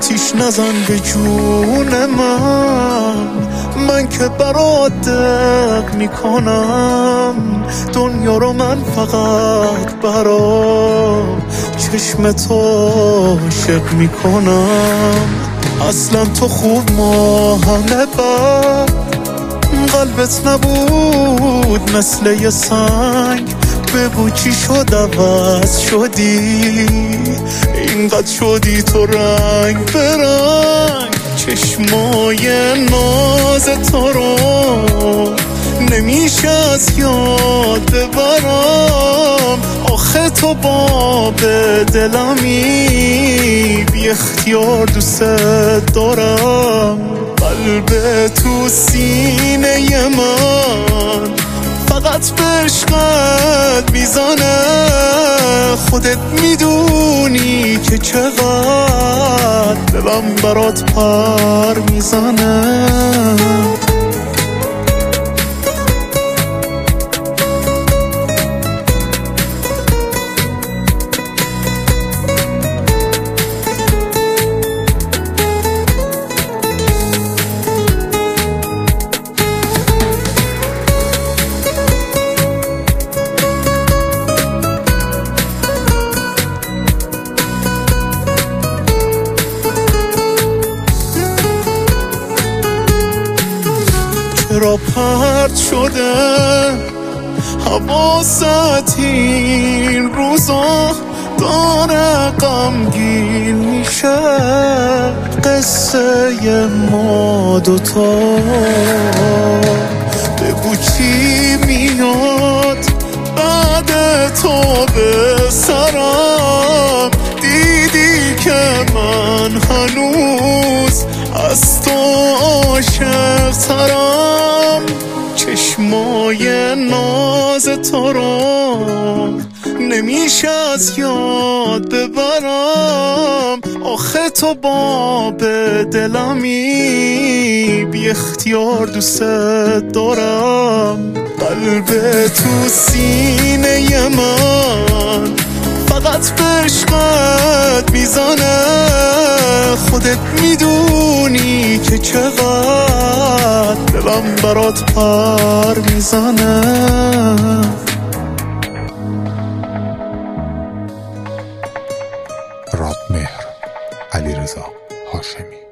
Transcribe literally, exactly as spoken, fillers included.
آتیش نزن به جون من، من که برات دق میکنم دنیا رو من فقط برا چشم تو عاشق میکنم. اصلا تو خوب ما همه بد، قلبت نبود مثل یه سنگ، بگو چی شد عوض شدی اینقدر شدی تو رنگ به رنگ. چشمای ناز تو رو نمیشه از یاد ببرم، آخه تو باب دلمی بی اختیار دوست دارم. قلب تو سینه من فقط به عشقت میزنه، خودت میدونی که چقدر دلم برات پر میزنه. چرا پرت شده حواست این روزا داره غمگین میشه، قصه ما دوتا بگو چی میاد بعد تو به سرم، دیدی که من هنوز از تو عاشق ترم. چشمای ناز تو رو نمیشه از یاد ببرم، آخه تو باب دلمی بی اختیار دوست دارم. قلب تو سینه من فقط به عشقت میزنه، خودت میدونی که چقدر دلم برات پر میزنه. رادمهر علیرضا هاشمی.